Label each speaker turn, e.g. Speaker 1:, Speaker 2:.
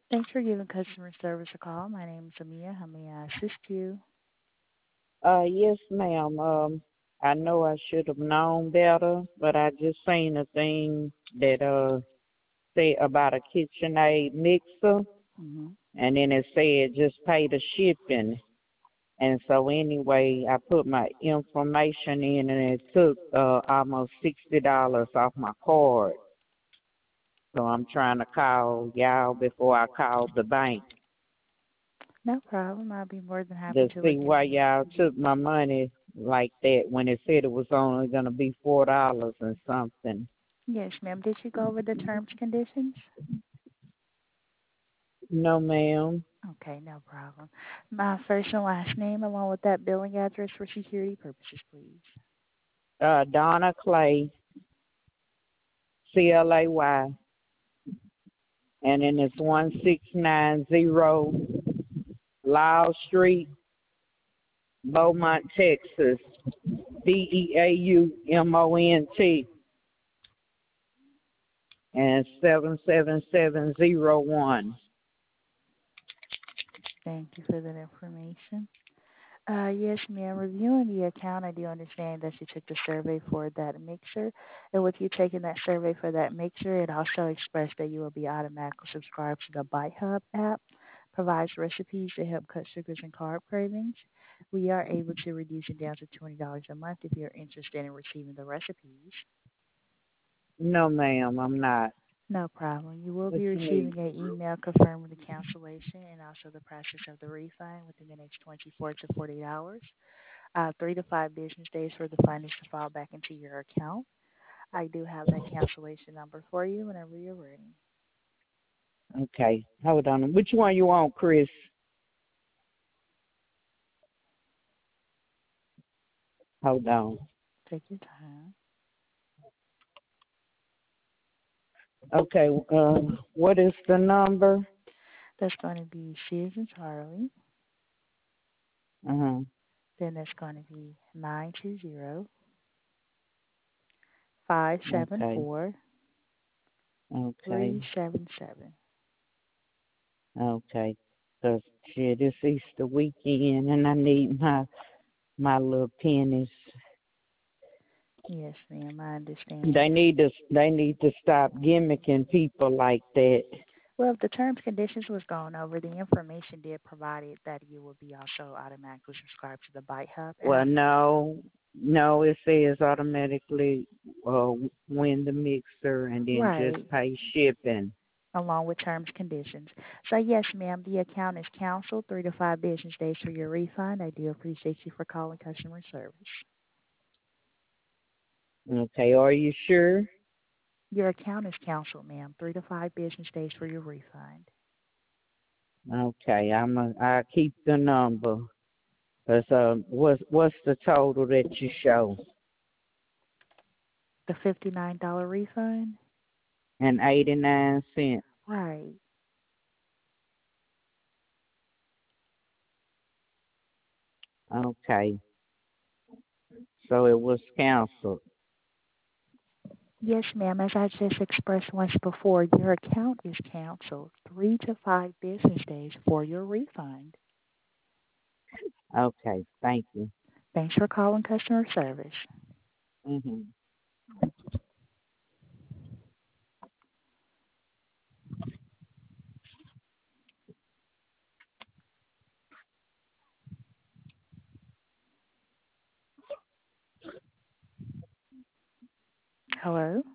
Speaker 1: Thanks for giving customer service a call. My name is Amia. How may I assist you?
Speaker 2: Yes, ma'am. I know I should have known better, but I just seen a thing that said about a KitchenAid mixer,
Speaker 1: Mm-hmm.
Speaker 2: and then it said just pay the shipping. And so anyway, I put my information in, and it took almost $60 off my card. So I'm trying to call y'all before I call the bank
Speaker 1: No problem. I'll be more than happy
Speaker 2: to
Speaker 1: to
Speaker 2: see
Speaker 1: look
Speaker 2: why
Speaker 1: into it.
Speaker 2: y'all took my money like that when it said it was only gonna be $4 and something.
Speaker 1: Yes, ma'am. Did you go over the terms conditions?
Speaker 2: No, ma'am.
Speaker 1: Okay, no problem. My first and last name along with that billing address for security purposes, please.
Speaker 2: Donna Clay, CLAY, and then it's 1690 Lyle Street, Beaumont, Texas, DEAUMONT, and 77701.
Speaker 1: Thank you for that information. Yes, ma'am. Reviewing the account, I do understand that you took the survey for that mixer. And with you taking that survey for that mixer, it also expressed that you will be automatically subscribed to the Bite Hub app. Provides recipes to help cut sugars and carb cravings. We are able to reduce it down to $20 a month if you're interested in receiving the recipes.
Speaker 2: No, ma'am, I'm not.
Speaker 1: No problem. You will
Speaker 2: What
Speaker 1: be
Speaker 2: you need?
Speaker 1: receiving an email confirming the cancellation and also the process of the refund within the next 24 to 48 hours. 3 to 5 business days for the funds to fall back into your account. I do have that cancellation number for you whenever you're ready.
Speaker 2: Okay, hold on. Which one you want, Chris? Hold on.
Speaker 1: Take your time.
Speaker 2: Okay, what is the number?
Speaker 1: That's going to be C as in Charlie.
Speaker 2: Uh-huh.
Speaker 1: Then that's going to be 920
Speaker 2: Okay,
Speaker 1: 574
Speaker 2: okay,
Speaker 1: 377.
Speaker 2: okay. Cause shit, it's Easter weekend, and I need my little pennies.
Speaker 1: Yes, ma'am, I understand.
Speaker 2: They need to stop gimmicking people like that.
Speaker 1: Well, if the terms conditions was going over, the information did provided that you will be also automatically subscribed to the Bite Hub
Speaker 2: Well,
Speaker 1: app.
Speaker 2: no, it says automatically win the mixer and then just
Speaker 1: Right.
Speaker 2: pay shipping.
Speaker 1: Along with terms conditions. So yes, ma'am, the account is canceled. 3 to 5 business days for your refund. I do appreciate you for calling customer service.
Speaker 2: Okay, are you sure?
Speaker 1: Your account is canceled, ma'am. 3 to 5 business days for your refund.
Speaker 2: Okay, I keep the number. Cause what's the total that you show?
Speaker 1: The $59 refund?
Speaker 2: And 89 cents.
Speaker 1: Right.
Speaker 2: Okay, so it was canceled.
Speaker 1: Yes, ma'am. As I just expressed once before, your account is canceled. 3 to 5 business days for your refund.
Speaker 2: Okay, thank you.
Speaker 1: Thanks for calling customer service.
Speaker 2: Mhm.
Speaker 1: Hello?